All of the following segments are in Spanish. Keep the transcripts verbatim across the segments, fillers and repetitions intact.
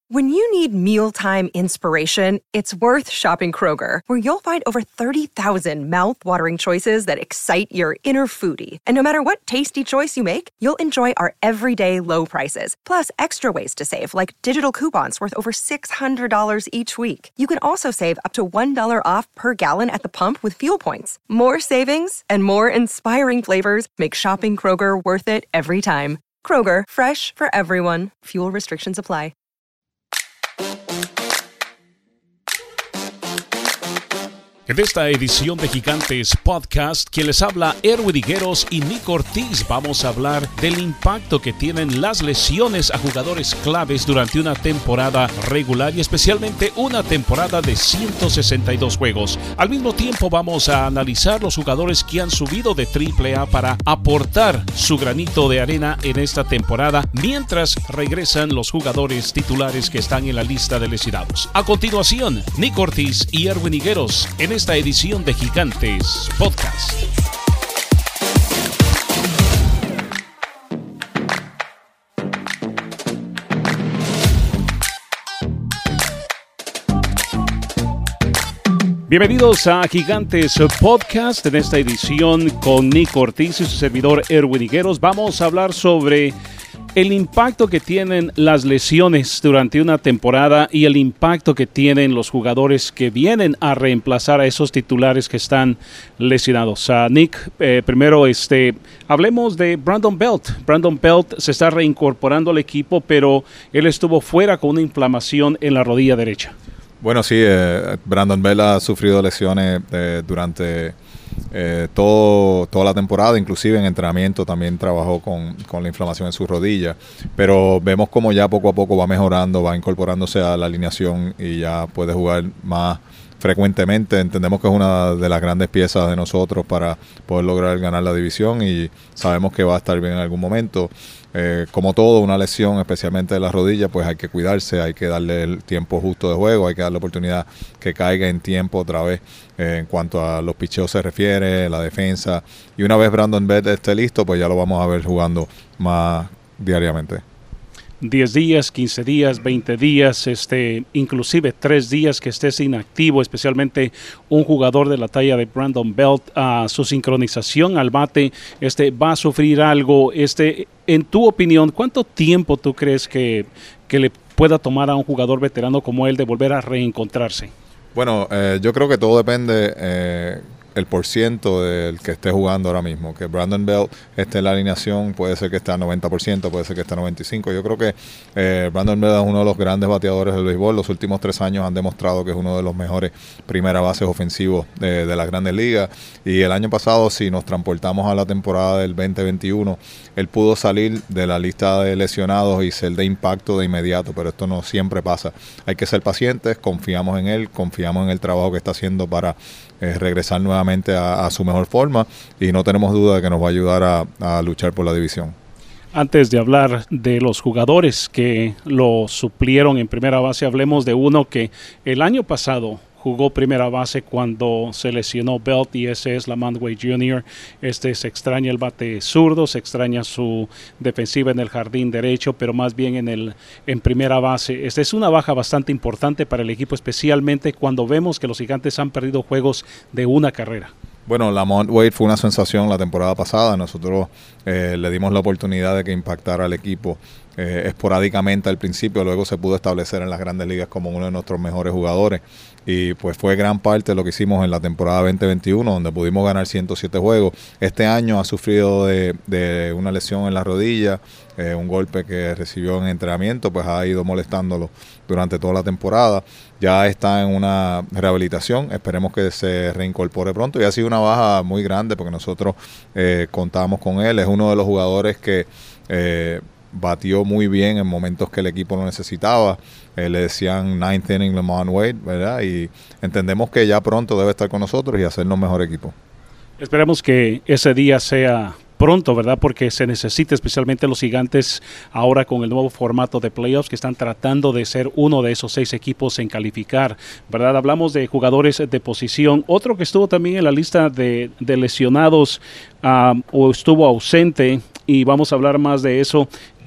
When you need mealtime inspiration, it's worth shopping Kroger, where you'll find over thirty thousand mouth-watering choices that excite your inner foodie. And no matter what tasty choice you make, you'll enjoy our everyday low prices, plus extra ways to save, like digital coupons worth over six hundred dollars each week. You can also save up to one dollar off per gallon at the pump with fuel points. More savings and more inspiring flavors make shopping Kroger worth it every time. Kroger, fresh for everyone. Fuel restrictions apply. En esta edición de Gigantes Podcast, quien les habla, Erwin Higueros y Nick Ortiz, vamos a hablar del impacto que tienen las lesiones a jugadores claves durante una temporada regular y especialmente una temporada de ciento sesenta y dos juegos. Al mismo tiempo vamos a analizar los jugadores que han subido de triple A para aportar su granito de arena en esta temporada, mientras regresan los jugadores titulares que están en la lista de lesionados. A continuación, Nick Ortiz y Erwin Higueros en esta edición de Gigantes Podcast. Bienvenidos a Gigantes Podcast. En esta edición con Nick Ortiz y su servidor Erwin Higueros vamos a hablar sobre el impacto que tienen las lesiones durante una temporada y el impacto que tienen los jugadores que vienen a reemplazar a esos titulares que están lesionados. Uh, Nick, eh, primero este, hablemos de Brandon Belt. Brandon Belt se está reincorporando al equipo, pero él estuvo fuera con una inflamación en la rodilla derecha. Bueno, sí, eh, Brandon Belt ha sufrido lesiones eh, durante eh, todo, toda la temporada, inclusive en entrenamiento también trabajó con, con la inflamación en su rodilla, pero vemos como ya poco a poco va mejorando, va incorporándose a la alineación y ya puede jugar más frecuentemente. Entendemos que es una de las grandes piezas de nosotros para poder lograr ganar la división y sabemos que va a estar bien en algún momento. Eh, como todo, una lesión, especialmente de la rodilla, pues hay que cuidarse, hay que darle el tiempo justo de juego, hay que darle la oportunidad que caiga en tiempo otra vez eh, en cuanto a los picheos se refiere, la defensa. Y una vez Brandon Belt esté listo, pues ya lo vamos a ver jugando más diariamente. diez días, quince días, veinte días, este, inclusive tres días que estés inactivo, especialmente un jugador de la talla de Brandon Belt, uh, su sincronización al bate este, va a sufrir algo. Este, en tu opinión, ¿cuánto tiempo tú crees que, que le pueda tomar a un jugador veterano como él de volver a reencontrarse? Bueno, eh, yo creo que todo depende eh, el porciento del que esté jugando ahora mismo. Que Brandon Belt esté en la alineación, puede ser que esté al noventa por ciento, puede ser que esté al noventa y cinco por ciento. Yo creo que eh, Brandon Belt es uno de los grandes bateadores del béisbol. Los últimos tres años han demostrado que es uno de los mejores primera bases ofensivos de, de las grandes ligas. Y el año pasado, si nos transportamos a la temporada del veinte veintiuno, él pudo salir de la lista de lesionados y ser de impacto de inmediato, pero esto no siempre pasa. Hay que ser pacientes, confiamos en él, confiamos en el trabajo que está haciendo para eh, regresar nuevamente a, a su mejor forma y no tenemos duda de que nos va a ayudar a, a luchar por la división. Antes de hablar de los jugadores que lo suplieron en primera base, hablemos de uno que el año pasado jugó primera base cuando se lesionó Belt, y ese es Lamont Wade junior Este se extraña el bate zurdo, se extraña su defensiva en el jardín derecho, pero más bien en el en primera base. Esta es una baja bastante importante para el equipo, especialmente cuando vemos que los Gigantes han perdido juegos de una carrera. Bueno, Lamont Wade fue una sensación la temporada pasada. Nosotros eh, le dimos la oportunidad de que impactara al equipo eh, esporádicamente al principio, luego se pudo establecer en las grandes ligas como uno de nuestros mejores jugadores y pues fue gran parte de lo que hicimos en la temporada veinte veintiuno, donde pudimos ganar ciento siete juegos. Este año ha sufrido de, de una lesión en la rodilla, eh, un golpe que recibió en entrenamiento, pues ha ido molestándolo durante toda la temporada. Ya está en una rehabilitación, esperemos que se reincorpore pronto, y ha sido una baja muy grande porque nosotros eh, contamos con él. Es uno de los jugadores que eh, batió muy bien en momentos que el equipo lo necesitaba. Eh, le decían ninth inning Lamont Wade, ¿verdad? Y entendemos que ya pronto debe estar con nosotros y hacernos mejor equipo. Esperemos que ese día sea pronto, ¿verdad? Porque se necesita, especialmente los Gigantes ahora con el nuevo formato de playoffs, que están tratando de ser uno de esos seis equipos en calificar, ¿verdad? Hablamos de jugadores de posición. Otro que estuvo también en la lista de, de lesionados um, o estuvo ausente, y vamos a hablar más de eso,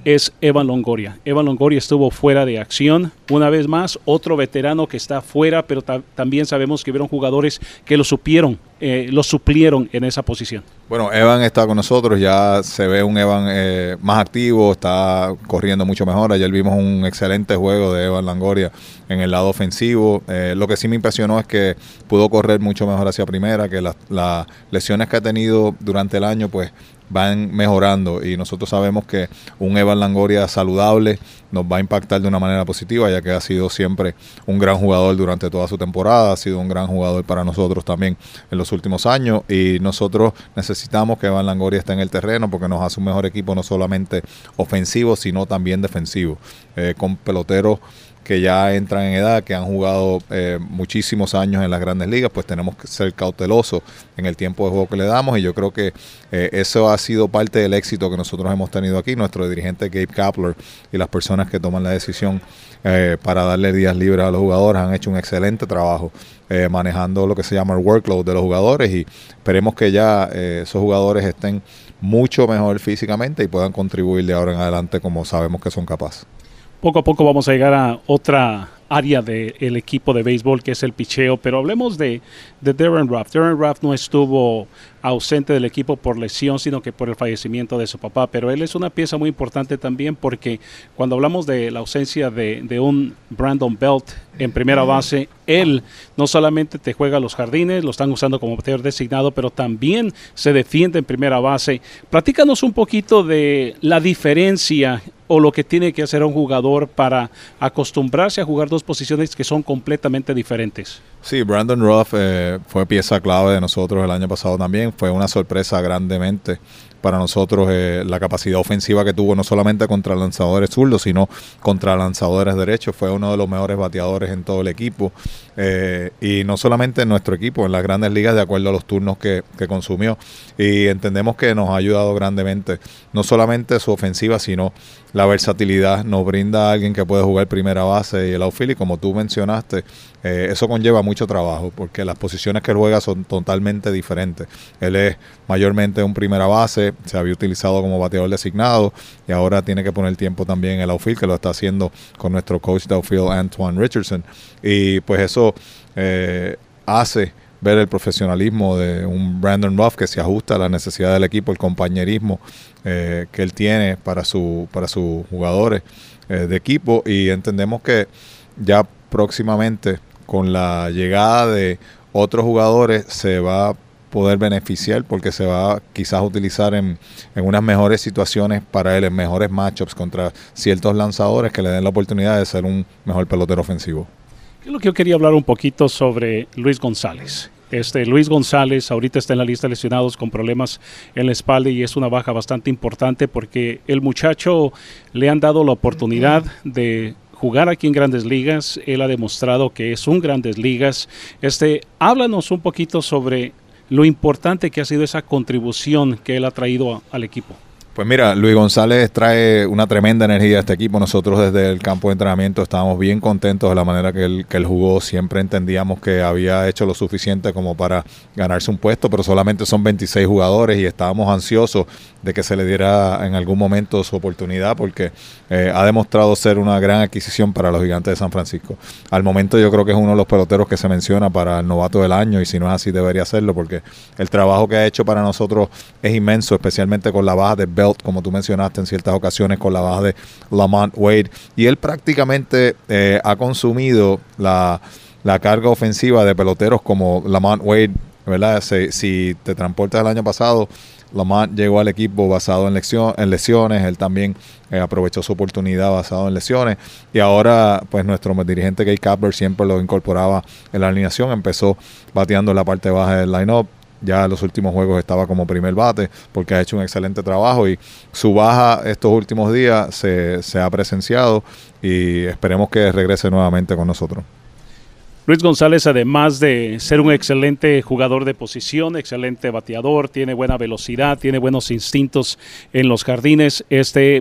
es Evan Longoria. Evan Longoria estuvo fuera de acción. Una vez más, otro veterano que está fuera, pero ta- también sabemos que hubieron jugadores que lo supieron, eh, lo suplieron en esa posición. Bueno, Evan está con nosotros, ya se ve un Evan eh, más activo, está corriendo mucho mejor. Ayer vimos un excelente juego de Evan Longoria en el lado ofensivo. Eh, lo que sí me impresionó es que pudo correr mucho mejor hacia primera, que las la lesiones que ha tenido durante el año, pues van mejorando, y nosotros sabemos que un Evan Longoria saludable nos va a impactar de una manera positiva, ya que ha sido siempre un gran jugador durante toda su temporada, ha sido un gran jugador para nosotros también en los últimos años, y nosotros necesitamos que Evan Longoria esté en el terreno porque nos hace un mejor equipo, no solamente ofensivo, sino también defensivo, eh, con peloteros que ya entran en edad, que han jugado eh, muchísimos años en las grandes ligas, pues tenemos que ser cautelosos en el tiempo de juego que le damos, y yo creo que eh, eso ha sido parte del éxito que nosotros hemos tenido aquí. Nuestro dirigente Gabe Kapler y las personas que toman la decisión eh, para darle días libres a los jugadores han hecho un excelente trabajo eh, manejando lo que se llama el workload de los jugadores, y esperemos que ya eh, esos jugadores estén mucho mejor físicamente y puedan contribuir de ahora en adelante como sabemos que son capaces. Poco a poco vamos a llegar a otra área del equipo de béisbol, que es el picheo, pero hablemos de, de Darren Ruff. Darren Ruff no estuvo ausente del equipo por lesión, sino que por el fallecimiento de su papá, pero él es una pieza muy importante también, porque cuando hablamos de la ausencia de, de un Brandon Belt en primera base, él no solamente te juega los jardines, lo están usando como bateador designado, pero también se defiende en primera base. Platícanos un poquito de la diferencia o lo que tiene que hacer un jugador para acostumbrarse a jugar dos posiciones que son completamente diferentes. Sí, Brandon Ruff eh, fue pieza clave de nosotros el año pasado también. Fue una sorpresa grandemente para nosotros eh, la capacidad ofensiva que tuvo, no solamente contra lanzadores zurdos, sino contra lanzadores derechos. Fue uno de los mejores bateadores en todo el equipo. Eh, y no solamente en nuestro equipo, en las grandes ligas, de acuerdo a los turnos que, que consumió. Y entendemos que nos ha ayudado grandemente, no solamente su ofensiva, sino la versatilidad. Nos brinda a alguien que puede jugar primera base y el outfield, y como tú mencionaste, eh, eso conlleva mucho trabajo, porque las posiciones que él juega son totalmente diferentes. Él es mayormente un primera base, se había utilizado como bateador designado, y ahora tiene que poner tiempo también en el outfield, que lo está haciendo con nuestro coach de outfield, Antoine Richardson. Y pues eso eh, hace ver el profesionalismo de un Brandon Ruff que se ajusta a la necesidad del equipo, el compañerismo eh, que él tiene para, su, para sus jugadores eh, de equipo, y entendemos que ya próximamente con la llegada de otros jugadores se va a poder beneficiar, porque se va quizás a utilizar en, en unas mejores situaciones para él, en mejores matchups contra ciertos lanzadores que le den la oportunidad de ser un mejor pelotero ofensivo. ¿Qué es lo que yo quería hablar un poquito sobre Luis González? Este Luis González ahorita está en la lista de lesionados con problemas en la espalda, y es una baja bastante importante porque el muchacho le han dado la oportunidad de jugar aquí en Grandes Ligas. Él ha demostrado que es un Grandes Ligas. Este, háblanos un poquito sobre lo importante que ha sido esa contribución que él ha traído a, al equipo. Pues mira, Luis González trae una tremenda energía a este equipo. Nosotros desde el campo de entrenamiento estábamos bien contentos de la manera que él, que él jugó. Siempre entendíamos que había hecho lo suficiente como para ganarse un puesto, pero solamente son veintiséis jugadores, y estábamos ansiosos de que se le diera en algún momento su oportunidad, porque eh, ha demostrado ser una gran adquisición para los Gigantes de San Francisco. Al momento yo creo que es uno de los peloteros que se menciona para el novato del año, y si no es así debería serlo, porque el trabajo que ha hecho para nosotros es inmenso, especialmente con la baja de Belt, como tú mencionaste en ciertas ocasiones, con la baja de Lamont Wade, y él prácticamente eh, ha consumido la, la carga ofensiva de peloteros como Lamont Wade, ¿verdad? Si, si te transportas el año pasado, Lamont llegó al equipo basado en, lección, en lesiones, él también eh, aprovechó su oportunidad basado en lesiones, y ahora pues nuestro dirigente Gabe Kapler siempre lo incorporaba en la alineación. Empezó bateando en la parte baja del line-up, ya en los últimos juegos estaba como primer bate porque ha hecho un excelente trabajo, y su baja estos últimos días se, se ha presenciado, y esperemos que regrese nuevamente con nosotros. Luis González, además de ser un excelente jugador de posición, excelente bateador, tiene buena velocidad, tiene buenos instintos en los jardines. Este,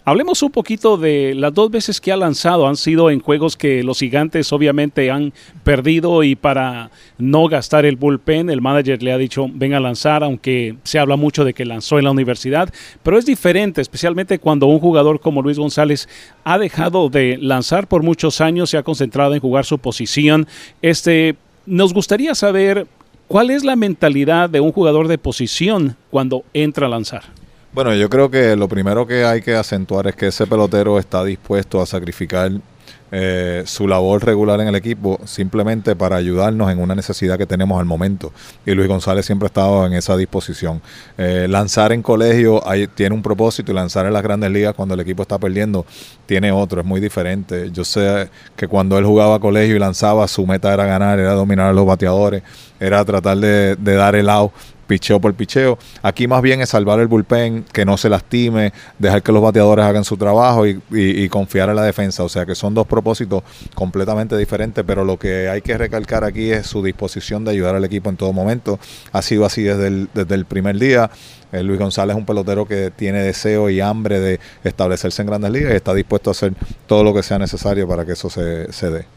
Hablemos un poquito de las dos veces que ha lanzado. Han sido en juegos que los Gigantes obviamente han perdido y para no gastar el bullpen, el manager le ha dicho venga a lanzar, aunque se habla mucho de que lanzó en la universidad, pero es diferente, especialmente cuando un jugador como Luis González ha dejado de lanzar por muchos años, se ha concentrado en jugar su posición. Este, nos gustaría saber cuál es la mentalidad de un jugador de posición cuando entra a lanzar. Bueno, yo creo que lo primero que hay que acentuar es que ese pelotero está dispuesto a sacrificar eh, su labor regular en el equipo simplemente para ayudarnos en una necesidad que tenemos al momento. Y Luis González siempre ha estado en esa disposición. Eh, lanzar en colegio hay, tiene un propósito y lanzar en las grandes ligas cuando el equipo está perdiendo tiene otro, es muy diferente. Yo sé que cuando él jugaba colegio y lanzaba, su meta era ganar, era dominar a los bateadores, era tratar de, de dar el out picheo por picheo. Aquí más bien es salvar el bullpen, que no se lastime, dejar que los bateadores hagan su trabajo y, y, y confiar en la defensa. O sea que son dos propósitos completamente diferentes, pero lo que hay que recalcar aquí es su disposición de ayudar al equipo en todo momento. Ha sido así desde el, desde el primer día. Eh, Luis González es un pelotero que tiene deseo y hambre de establecerse en Grandes Ligas y está dispuesto a hacer todo lo que sea necesario para que eso se, se dé.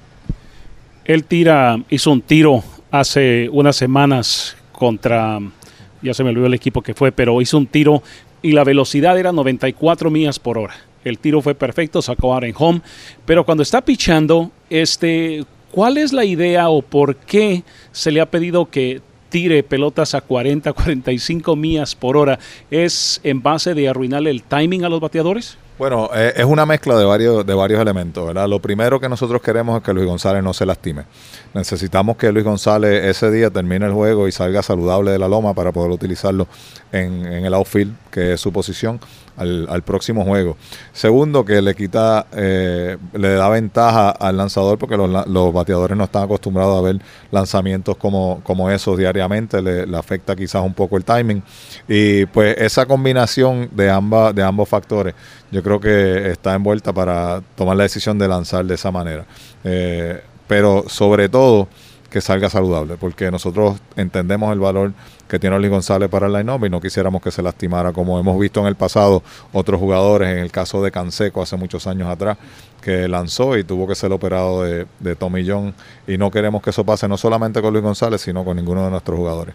Él tira, hizo un tiro hace unas semanas contra, ya se me olvidó el equipo que fue, pero hizo un tiro y la velocidad era noventa y cuatro millas por hora. El tiro fue perfecto, sacó out en home, pero cuando está pichando, este, ¿cuál es la idea o por qué se le ha pedido que tire pelotas a cuarenta, cuarenta y cinco millas por hora? ¿Es en base de arruinarle el timing a los bateadores? Bueno, eh, es una mezcla de varios, de varios elementos, ¿verdad? Lo primero que nosotros queremos es que Luis González no se lastime. Necesitamos que Luis González ese día termine el juego y salga saludable de la loma para poder utilizarlo en, en el outfield, que es su posición, al, al próximo juego. Segundo, que le quita, eh, le da ventaja al lanzador porque los, los bateadores no están acostumbrados a ver lanzamientos como, como esos diariamente, le, le afecta quizás un poco el timing. Y pues esa combinación de, amba, de ambos factores, yo creo que está envuelta para tomar la decisión de lanzar de esa manera. Eh, pero sobre todo que salga saludable, porque nosotros entendemos el valor que tiene Luis González para el line-up y no quisiéramos que se lastimara, como hemos visto en el pasado otros jugadores, en el caso de Canseco hace muchos años atrás, que lanzó y tuvo que ser operado de, de Tommy John, y no queremos que eso pase no solamente con Luis González, sino con ninguno de nuestros jugadores.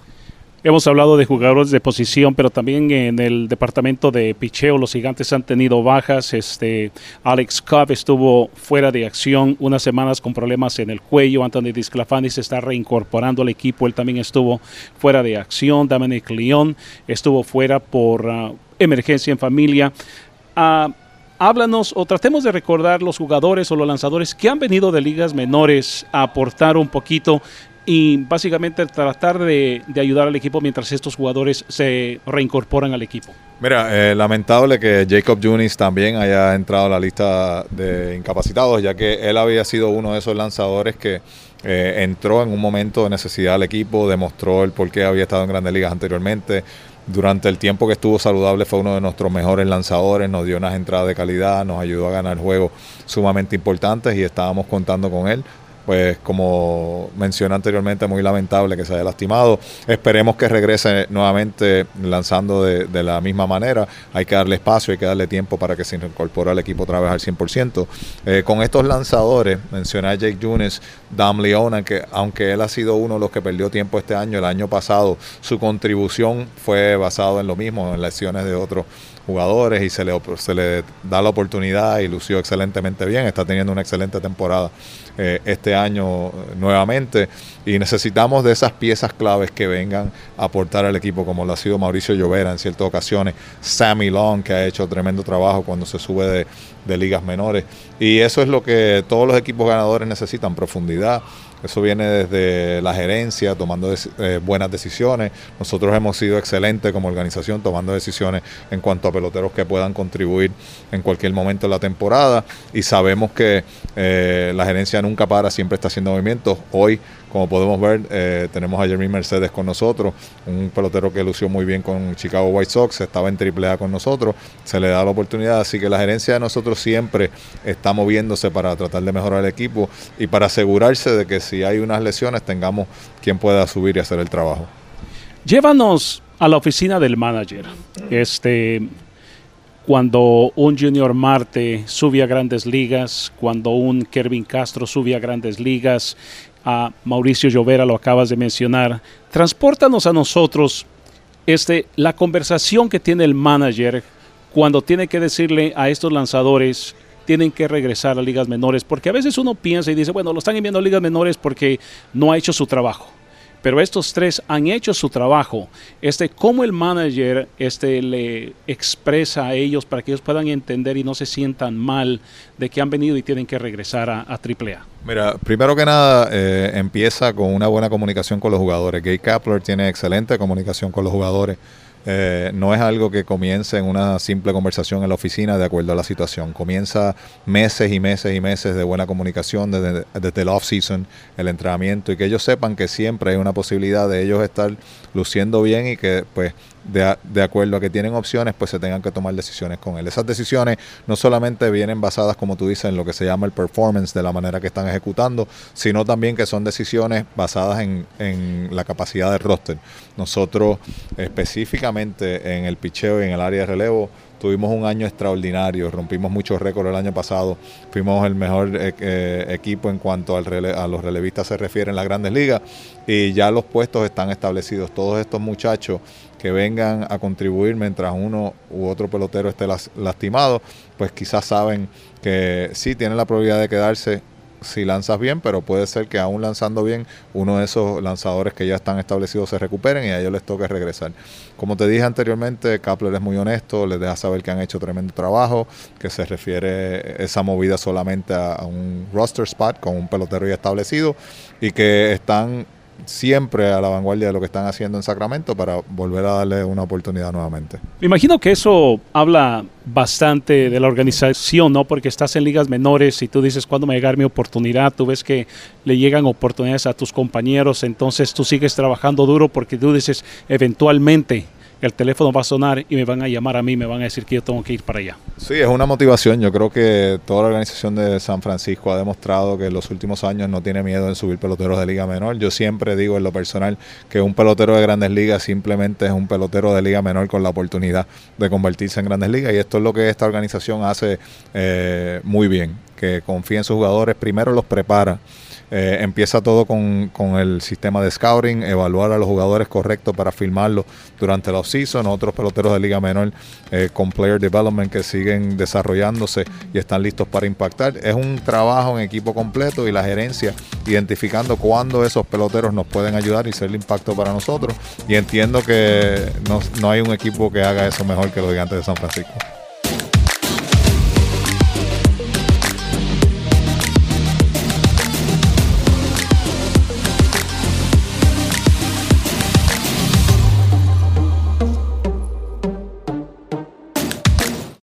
Hemos hablado de jugadores de posición, pero también en el departamento de picheo los Gigantes han tenido bajas. Este Alex Cobb estuvo fuera de acción unas semanas con problemas en el cuello. Anthony Disclafani se está reincorporando al equipo. Él también estuvo fuera de acción. Dominic León estuvo fuera por uh, emergencia en familia. Uh, Háblanos o tratemos de recordar los jugadores o los lanzadores que han venido de ligas menores a aportar un poquito y básicamente tratar de, de ayudar al equipo mientras estos jugadores se reincorporan al equipo. Mira, eh, lamentable que Jacob Junis también haya entrado a la lista de incapacitados, ya que él había sido uno de esos lanzadores que eh, entró en un momento de necesidad al equipo, demostró el por qué había estado en Grandes Ligas anteriormente. Durante el tiempo que estuvo saludable fue uno de nuestros mejores lanzadores, nos dio unas entradas de calidad, nos ayudó a ganar juegos sumamente importantes y estábamos contando con él. Pues como mencioné anteriormente, muy lamentable que se haya lastimado. Esperemos que regrese nuevamente lanzando de, de la misma manera. Hay que darle espacio, hay que darle tiempo para que se incorpore al equipo otra vez al cien por ciento. Eh, con estos lanzadores, mencioné a Jake Junis, Dom León, que aunque él ha sido uno de los que perdió tiempo este año, el año pasado su contribución fue basado en lo mismo, en lesiones de otros jugadores, y se le, se le da la oportunidad y lució excelentemente bien. Está teniendo una excelente temporada eh, este año nuevamente, y necesitamos de esas piezas claves que vengan a aportar al equipo, como lo ha sido Mauricio Llovera en ciertas ocasiones, Sammy Long, que ha hecho tremendo trabajo cuando se sube de, de ligas menores, y eso es lo que todos los equipos ganadores necesitan: profundidad. Eso viene desde la gerencia, tomando de, eh, buenas decisiones. Nosotros hemos sido excelentes como organización tomando decisiones en cuanto a peloteros que puedan contribuir en cualquier momento de la temporada, y sabemos que eh, la gerencia nunca para, siempre está haciendo movimientos. Hoy, como podemos ver, eh, tenemos a Jeremy Mercedes con nosotros, un pelotero que lució muy bien con Chicago White Sox, estaba en triple A con nosotros, se le da la oportunidad, así que la gerencia de nosotros siempre está moviéndose para tratar de mejorar el equipo y para asegurarse de que si hay unas lesiones tengamos quien pueda subir y hacer el trabajo. Llévanos a la oficina del manager. Este, cuando un Junior Marte sube a Grandes Ligas, cuando un Kervin Castro sube a Grandes Ligas, a Mauricio Llovera lo acabas de mencionar. Transpórtanos a nosotros este, la conversación que tiene el manager cuando tiene que decirle a estos lanzadores tienen que regresar a ligas menores, porque a veces uno piensa y dice, bueno, lo están enviando a ligas menores porque no ha hecho su trabajo. Pero estos tres han hecho su trabajo. Este, ¿Cómo el manager este, le expresa a ellos para que ellos puedan entender y no se sientan mal de que han venido y tienen que regresar a, a triple A? Mira, primero que nada, eh, empieza con una buena comunicación con los jugadores. Gabe Kapler tiene excelente comunicación con los jugadores. Eh, no es algo que comience en una simple conversación en la oficina de acuerdo a la situación. Comienza meses y meses y meses de buena comunicación desde, desde el off-season, el entrenamiento, y que ellos sepan que siempre hay una posibilidad de ellos estar luciendo bien y que pues de, de acuerdo a que tienen opciones pues se tengan que tomar decisiones con él. Esas decisiones no solamente vienen basadas, como tú dices, en lo que se llama el performance de la manera que están ejecutando, sino también que son decisiones basadas en, en la capacidad del roster. Nosotros específicamente en el picheo y en el área de relevo tuvimos un año extraordinario, rompimos muchos récords el año pasado, fuimos el mejor eh, eh, equipo en cuanto al rele a los relevistas se refiere en las Grandes Ligas, y ya los puestos están establecidos. Todos estos muchachos que vengan a contribuir mientras uno u otro pelotero esté las, lastimado, pues quizás saben que sí tienen la probabilidad de quedarse si lanzas bien, pero puede ser que aún lanzando bien, uno de esos lanzadores que ya están establecidos se recuperen y a ellos les toque regresar. Como te dije anteriormente, Kapler es muy honesto, les deja saber que han hecho tremendo trabajo, que se refiere esa movida solamente a, a un roster spot con un pelotero ya establecido y que están siempre a la vanguardia de lo que están haciendo en Sacramento para volver a darle una oportunidad nuevamente. Me imagino que eso habla bastante de la organización, ¿no? Porque estás en ligas menores y tú dices, ¿cuándo me va a llegar mi oportunidad? Tú ves que le llegan oportunidades a tus compañeros, entonces tú sigues trabajando duro porque tú dices, eventualmente el teléfono va a sonar y me van a llamar a mí, me van a decir que yo tengo que ir para allá. Sí, es una motivación. Yo creo que toda la organización de San Francisco ha demostrado que en los últimos años no tiene miedo en subir peloteros de liga menor. Yo siempre digo en lo personal que un pelotero de Grandes Ligas simplemente es un pelotero de liga menor con la oportunidad de convertirse en Grandes Ligas, y esto es lo que esta organización hace eh, muy bien, que confía en sus jugadores, primero los prepara. Eh, empieza todo con, con el sistema de scouting, evaluar a los jugadores correctos para firmarlos durante la off-season. Otros peloteros de liga menor eh, con player development que siguen desarrollándose y están listos para impactar. Es un trabajo en equipo completo y la gerencia identificando cuándo esos peloteros nos pueden ayudar y ser el impacto para nosotros. Y entiendo que no, no hay un equipo que haga eso mejor que los Gigantes de San Francisco.